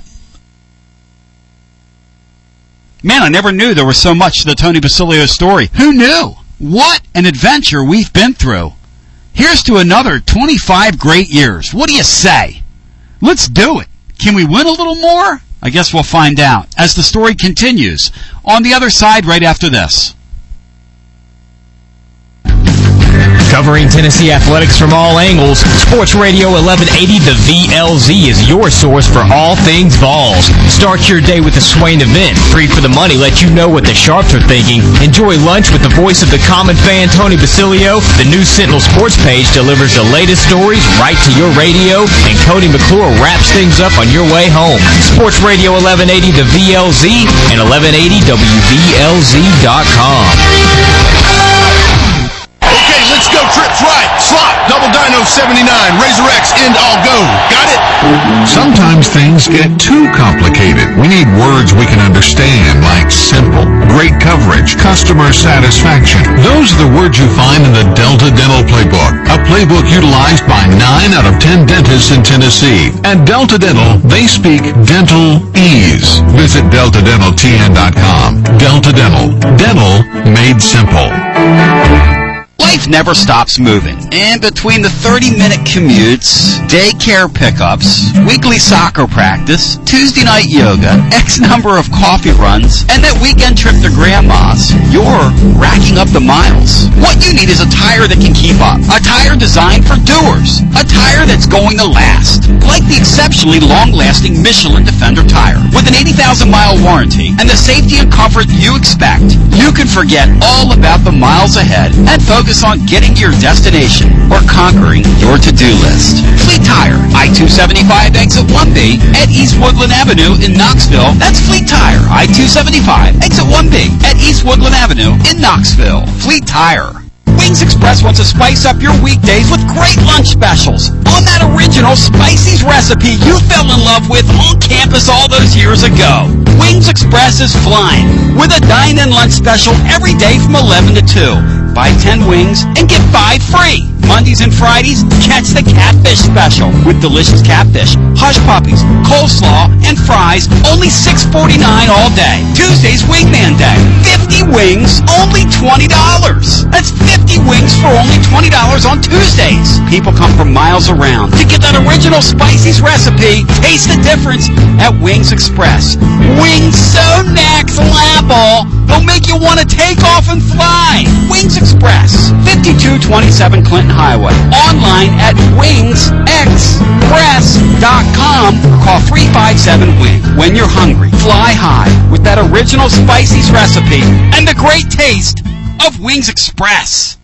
Man, I never knew there was so much to the Tony Basilio story. Who knew? What an adventure we've been through. Here's to another 25 great years. What do you say? Let's do it. Can we win a little more? I guess we'll find out as the story continues on the other side right after this. Covering Tennessee athletics from all angles, Sports Radio 1180 The VLZ is your source for all things Vols. Start your day with a Swain event. Free for the money, let you know what the Sharps are thinking. Enjoy lunch with the voice of the common fan, Tony Basilio. The new Sentinel Sports page delivers the latest stories right to your radio, and Cody McClure wraps things up on your way home. Sports Radio 1180 The VLZ and 1180WVLZ.com. Let's go, trips right, slot, double dyno 79, Razor X, end all go. Got it? Sometimes things get too complicated. We need words we can understand, like simple, great coverage, customer satisfaction. Those are the words you find in the Delta Dental Playbook, a playbook utilized by 9 out of 10 dentists in Tennessee. At Delta Dental, they speak dental ease. Visit DeltaDentalTN.com. Delta Dental. Dental made simple. Life never stops moving. And between the 30-minute commutes, daycare pickups, weekly soccer practice, Tuesday night yoga, X number of coffee runs, and that weekend trip to Grandma's, you're racking up the miles. What you need is a tire that can keep up. A tire designed for doers. A tire that's going to last. Like the exceptionally long-lasting Michelin Defender tire. With an 80,000-mile warranty and the safety and comfort you expect, you can forget all about the miles ahead and focus on getting to your destination or conquering your to-do list. Fleet Tire, I-275 exit 1B at East Woodland Avenue in Knoxville. That's Fleet Tire, I-275 exit 1B at East Woodland Avenue in Knoxville. Fleet Tire. Wings Express wants to spice up your weekdays with great lunch specials on that original Spicy's recipe you fell in love with on campus all those years ago. Wings Express is flying with a dine-in lunch special every day from 11 to 2. Buy 10 wings and get 5 free. Mondays and Fridays, catch the catfish special with delicious catfish, hush puppies, coleslaw, and fries, only $6.49 all day. Tuesday's Wingman Day. 50 wings, only $20. That's 50 wings for only $20 on Tuesdays. People come from miles around to get that original Spicy's recipe. Taste the difference at Wings Express. Wings so next level, they'll make you want to take off and fly. Wings Express, 5227 Clinton Highway. Online at wingsexpress.com or call 357-WING. When you're hungry, fly high with that original Spicy's recipe and the great taste of Wings Express.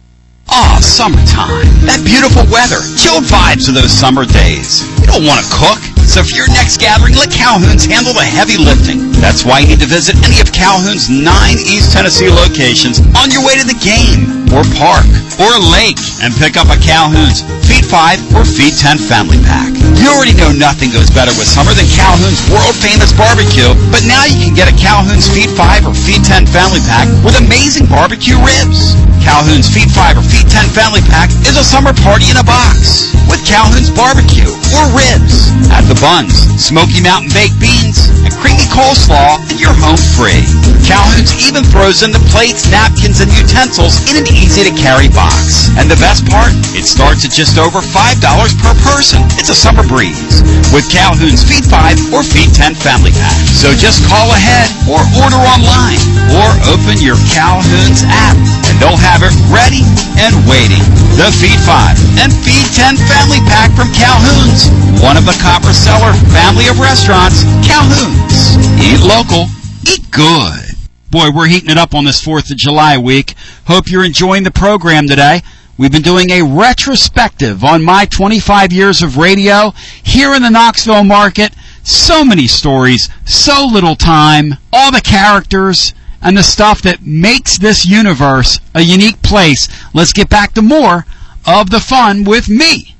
Oh, summertime. That beautiful weather. Chilled vibes of those summer days. You don't want to cook. So for your next gathering, let Calhoun's handle the heavy lifting. That's why you need to visit any of Calhoun's 9 East Tennessee locations on your way to the game, or park, or lake, and pick up a Calhoun's Feed 5 or Feed 10 family pack. You already know nothing goes better with summer than Calhoun's world-famous barbecue, but now you can get a Calhoun's Feed 5 or Feed 10 family pack with amazing barbecue ribs. Calhoun's Feed 5 or Feed 10 family pack is a summer party in a box with Calhoun's barbecue or ribs. Add the buns, Smoky Mountain baked beans, and creamy coleslaw, and you're home free. Calhoun's even throws in the plates, napkins, and utensils in an easy-to-carry box. And the best part? It starts at just over $5 per person. It's a summer breeze with Calhoun's Feed 5 or Feed 10 family pack. So just call ahead or order online or open your Calhoun's app and they'll have it ready and waiting. The Feed 5 and Feed 10 family pack from Calhoun's, one of the Copper Cellar family of restaurants. Calhoun's. Eat local. Eat good. Boy, we're heating it up on this 4th of July week. Hope you're enjoying the program today. We've been doing a retrospective on my 25 years of radio here in the Knoxville market. So many stories, so little time, all the characters, and the stuff that makes this universe a unique place. Let's get back to more of the fun with me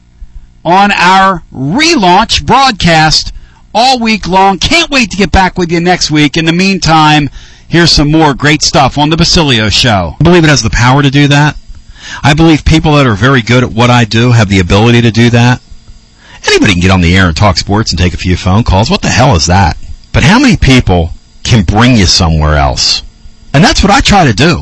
on our relaunch broadcast all week long. Can't wait to get back with you next week. In the meantime, here's some more great stuff on the Basilio Show. I believe it has the power to do that. I believe people that are very good at what I do have the ability to do that. Anybody can get on the air and talk sports and take a few phone calls. What the hell is that? But how many people can bring you somewhere else? And that's what I try to do.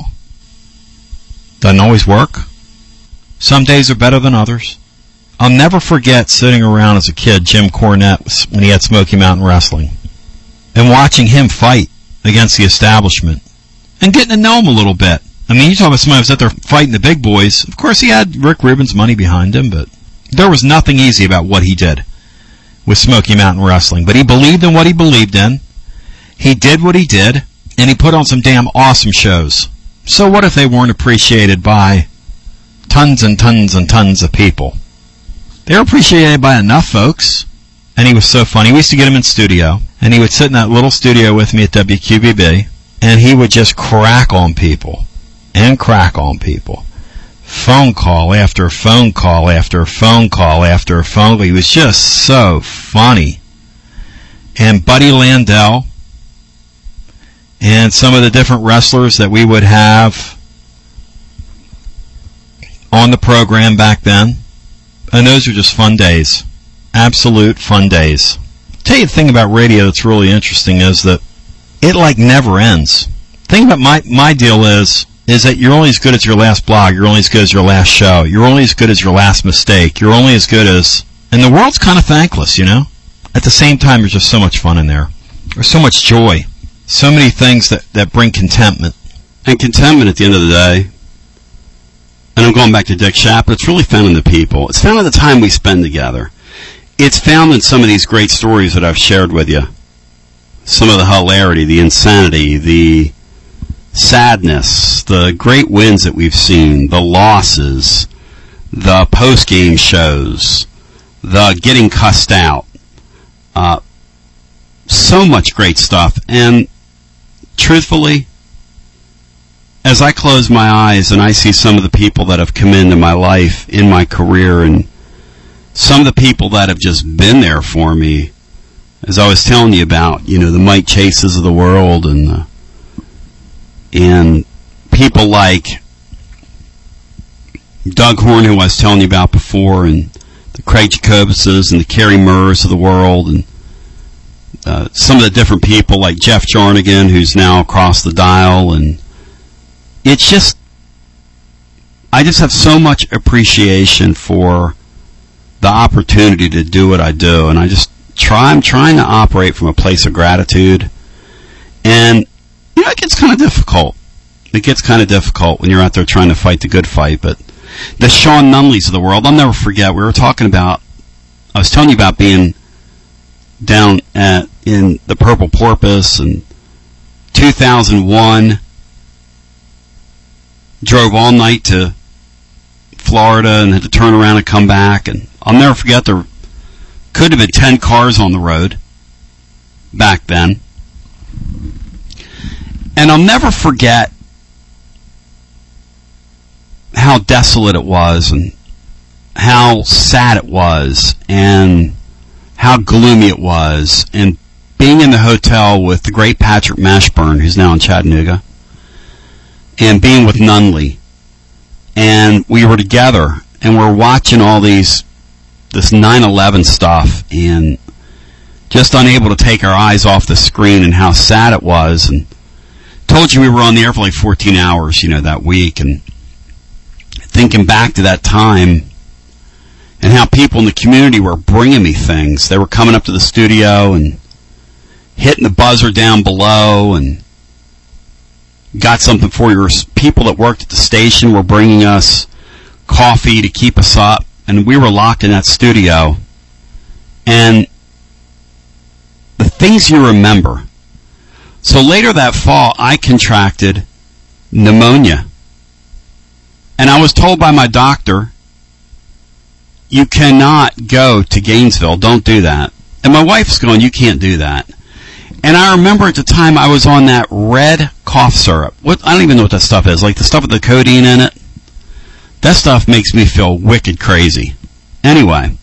Doesn't always work. Some days are better than others. I'll never forget sitting around as a kid, Jim Cornette, when he had Smoky Mountain Wrestling, and watching him fight against the establishment and getting to know him a little bit. I mean, you talk about somebody who was out there fighting the big boys. Of course, he had Rick Rubin's money behind him, but there was nothing easy about what he did with Smoky Mountain Wrestling. But he believed in what he believed in. He did what he did, and he put on some damn awesome shows. So what if they weren't appreciated by tons and tons and tons of people? They were appreciated by enough folks, and he was so funny. We used to get him in studio, and he would sit in that little studio with me at WQBB, and he would just crack on people, and crack on people. Phone call after phone call after phone call after phone call. He was just so funny. And Buddy Landell, and some of the different wrestlers that we would have on the program back then. And those are just fun days. Absolute fun days. I'll tell you the thing about radio that's really interesting is that it like never ends. The thing about my deal is that you're only as good as your last blog. You're only as good as your last show. You're only as good as your last mistake. You're only as good as... And the world's kind of thankless, you know? At the same time, there's just so much fun in there. There's so much joy. So many things that bring contentment. And contentment at the end of the day, and I'm going back to Dick Schaap, but it's really found in the people. It's found in the time we spend together. It's found in some of these great stories that I've shared with you. Some of the hilarity, the insanity, the sadness, the great wins that we've seen, the losses, the post-game shows, the getting cussed out. So much great stuff. And truthfully, as I close my eyes and I see some of the people that have come into my life, in my career, and some of the people that have just been there for me, as I was telling you about, you know, the Mike Chases of the world, and people like Doug Horn, who I was telling you about before, and the Craig Jacobuses and the Kerry Murrs of the world, and some of the different people like Jeff Jarnigan, who's now across the dial, and it's just, I just have so much appreciation for the opportunity to do what I do, and I'm trying to operate from a place of gratitude, and it gets kind of difficult. It gets kind of difficult when you're out there trying to fight the good fight, but the Sean Nunleys of the world, I'll never forget, I was telling you about being down in the Purple Porpoise in 2001, drove all night to Florida and had to turn around and come back, and I'll never forget, there could have been 10 cars on the road back then, and I'll never forget how desolate it was and how sad it was and how gloomy it was, and being in the hotel with the great Patrick Mashburn, who's now in Chattanooga, and being with Nunley, and we were together and we're watching all this 9/11 stuff and just unable to take our eyes off the screen and how sad it was, and told you we were on the air for like 14 hours, that week, and thinking back to that time and how people in the community were bringing me things. They were coming up to the studio and hitting the buzzer down below and got something for you. People that worked at the station were bringing us coffee to keep us up, and we were locked in that studio. And the things you remember. So later that fall, I contracted pneumonia. And I was told by my doctor, you cannot go to Gainesville. Don't do that. And my wife's going, you can't do that. And I remember at the time I was on that red cough syrup. I don't even know what that stuff is. Like the stuff with the codeine in it. That stuff makes me feel wicked crazy. Anyway,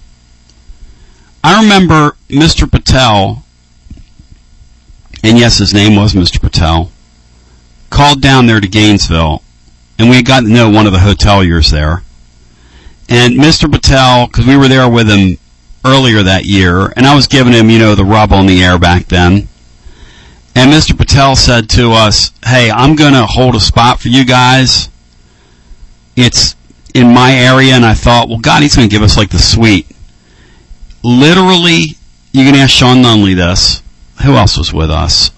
I remember Mr. Patel, and yes, his name was Mr. Patel, called down there to Gainesville, and we had gotten to know one of the hoteliers there. And Mr. Patel, because we were there with him earlier that year, and I was giving him, the rub on the air back then. And Mr. Patel said to us, hey, I'm going to hold a spot for you guys. It's in my area, and I thought, well, God, he's going to give us like the suite. Literally, you can ask Sean Nunley this. Who else was with us?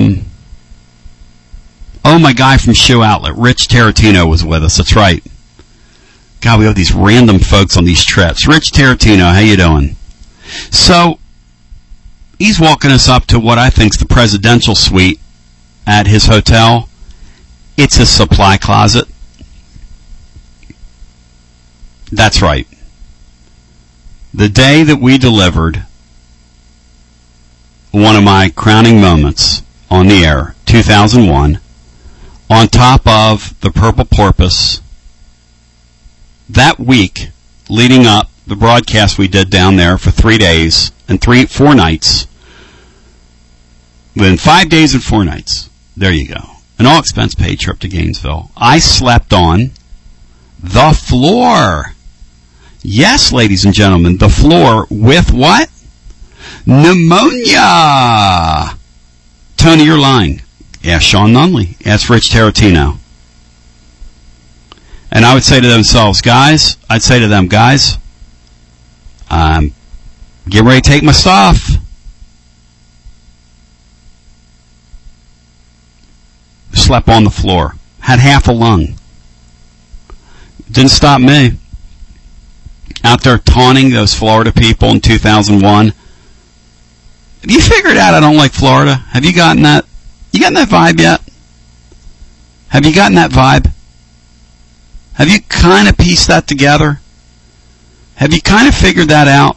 My guy from Shoe Outlet, Rich Tarantino, was with us. That's right. God, we have these random folks on these trips. Rich Tarantino, how you doing? So, he's walking us up to what I think is the presidential suite at his hotel. It's a supply closet. That's right. The day that we delivered one of my crowning moments on the air, 2001, on top of the Purple Porpoise, that week leading up the broadcast we did down there for 3 days and 4 nights, within 5 days and 4 nights, there you go, an all expense paid trip to Gainesville, I slept on the floor. Yes, ladies and gentlemen, the floor with what? Pneumonia. Tony, you're lying. Ask Sean Nunley. Ask Rich Tarantino. And I would say to them, guys, I'm getting ready to take my stuff. Slept on the floor. Had half a lung. Didn't stop me. Out there taunting those Florida people in 2001. Have you figured out I don't like Florida? Have you gotten that? You gotten that vibe yet? Have you gotten that vibe? Have you kind of pieced that together? Have you kind of figured that out?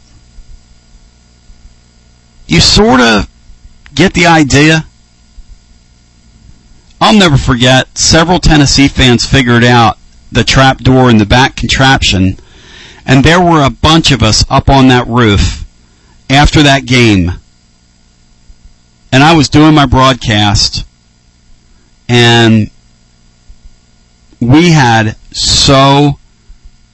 You sort of get the idea? I'll never forget, several Tennessee fans figured out the trap door in the back contraption, and there were a bunch of us up on that roof after that game. And I was doing my broadcast, and we had so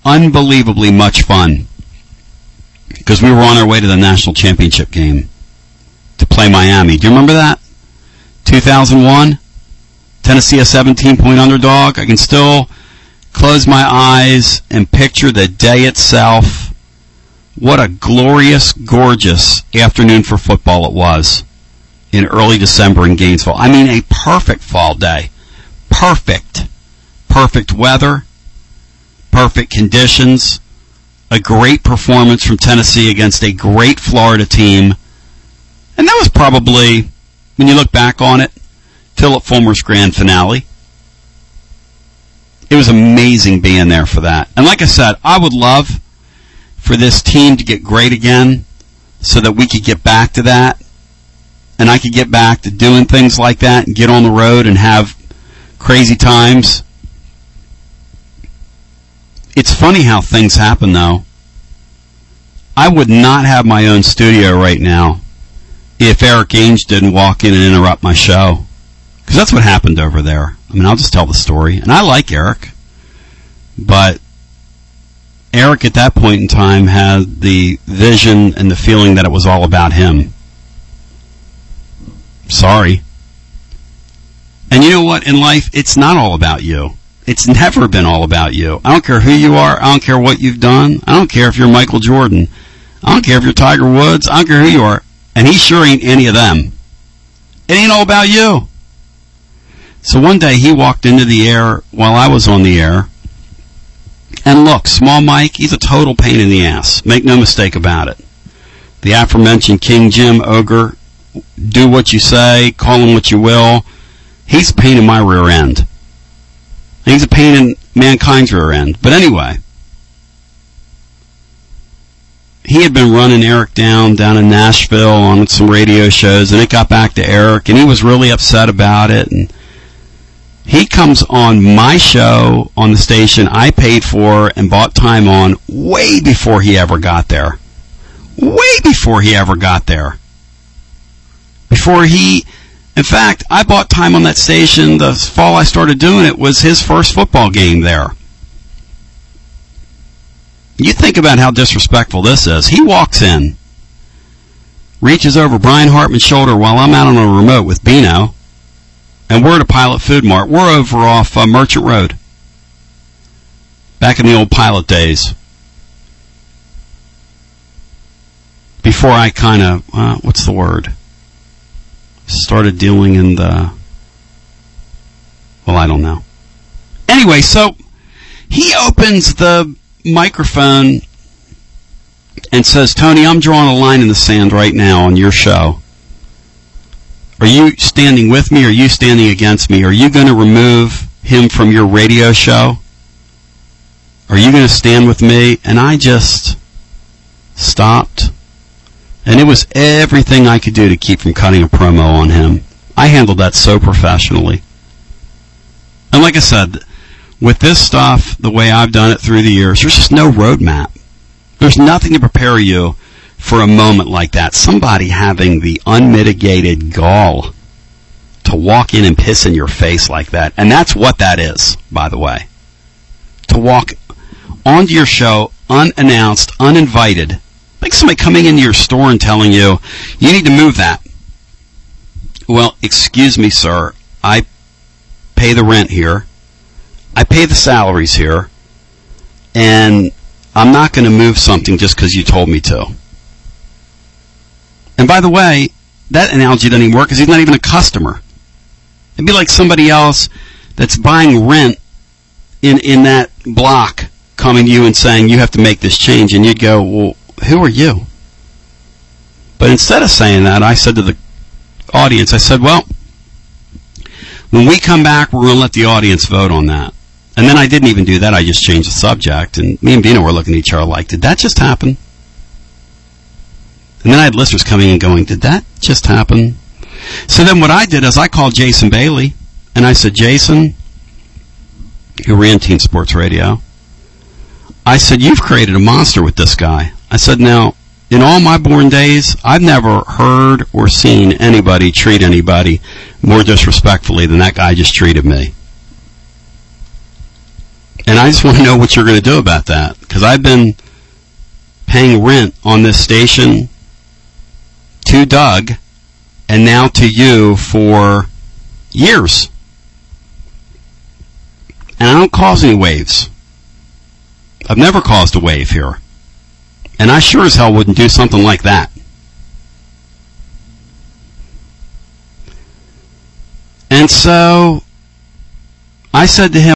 unbelievably much fun because we were on our way to the national championship game to play Miami. Do you remember that? 2001? Tennessee a 17-point underdog. I can still close my eyes and picture the day itself. What a glorious, gorgeous afternoon for football it was in early December in Gainesville. I mean, a perfect fall day. Perfect weather, perfect conditions, a great performance from Tennessee against a great Florida team. And that was probably, when you look back on it, Philip Fulmer's grand finale. It was amazing being there for that. And like I said, I would love for this team to get great again so that we could get back to that. And I could get back to doing things like that and get on the road and have crazy times. It's funny how things happen, though. I would not have my own studio right now if Eric Ainge didn't walk in and interrupt my show. Because that's what happened over there. I mean, I'll just tell the story. And I like Eric. But Eric, at that point in time, had the vision and the feeling that it was all about him. Sorry. And you know what? In life, it's not all about you. It's never been all about you. I don't care who you are. I don't care what you've done. I don't care if you're Michael Jordan. I don't care if you're Tiger Woods. I don't care who you are. And he sure ain't any of them. It ain't all about you. So one day he walked into the air while I was on the air. And look, Small Mike, he's a total pain in the ass. Make no mistake about it. The aforementioned King Jim Ogre, do what you say, call him what you will. He's a pain in my rear end. He's a pain in mankind's rear end. But anyway, he had been running Eric down in Nashville on some radio shows, and it got back to Eric, and he was really upset about it. And he comes on my show on the station I paid for and bought time on way before he ever got there. Way before he ever got there. In fact, I bought time on that station the fall I started doing it was his first football game there. You think about how disrespectful this is. He walks in, reaches over Brian Hartman's shoulder while I'm out on a remote with Bino, and we're at a Pilot Food Mart. We're over off Merchant Road, back in the old Pilot days. Before I kind of, what's the word? Started dealing in the, well, I don't know. Anyway, so he opens the microphone and says, Tony, I'm drawing a line in the sand right now on your show. Are you standing with me or are you standing against me? Are you going to remove him from your radio show? Are you going to stand with me? And I just stopped. And it was everything I could do to keep from cutting a promo on him. I handled that so professionally. And like I said, with this stuff, the way I've done it through the years, there's just no roadmap. There's nothing to prepare you for a moment like that. Somebody having the unmitigated gall to walk in and piss in your face like that. And that's what that is, by the way. To walk onto your show unannounced, uninvited, like somebody coming into your store and telling you, you need to move that. Well, excuse me, sir. I pay the rent here. I pay the salaries here. And I'm not going to move something just because you told me to. And by the way, that analogy doesn't even work because he's not even a customer. It'd be like somebody else that's buying rent in that block coming to you and saying, you have to make this change. And you'd go, well, who are you? But instead of saying that, I said to the audience, I said, well, when we come back, we're going to let the audience vote on that. And then I didn't even do that. I just changed the subject. And me and Bino were looking at each other like, did that just happen? And then I had listeners coming and going, did that just happen? So then what I did is I called Jason Bailey. And I said, Jason, who ran Team Sports Radio, I said, you've created a monster with this guy. I said, now, in all my born days, I've never heard or seen anybody treat anybody more disrespectfully than that guy just treated me. And I just want to know what you're going to do about that, because I've been paying rent on this station to Doug and now to you for years. And I don't cause any waves. I've never caused a wave here. And I sure as hell wouldn't do something like that. And so I said to him,